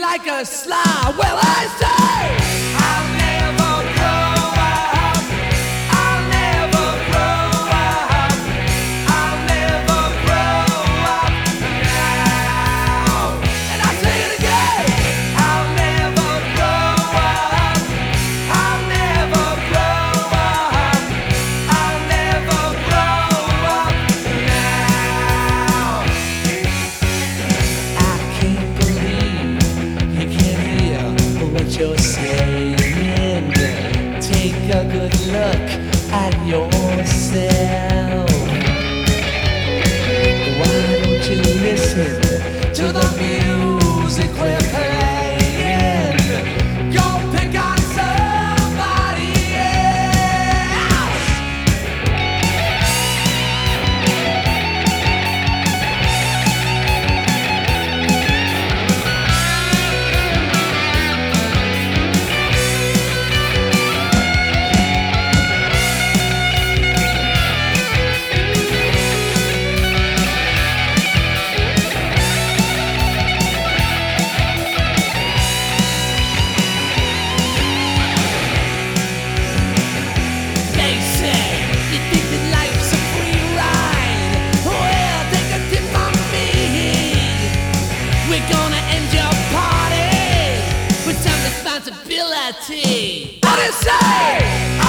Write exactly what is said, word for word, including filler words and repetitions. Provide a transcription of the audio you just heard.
like a slob. Well, I say I'll never grow up. I'll never grow up. I'll never grow up now. And I say it again. I'll never grow up. I'll never grow up. I'll never grow up now. I can't believe you can hear what you're saying. Take a good look at yourself. Why don't you listen to the music we're playing? Go pick on somebody else. They say you think that life's a free ride. Well, take a tip from me. We're gonna end your party with some responsibility. What do you say?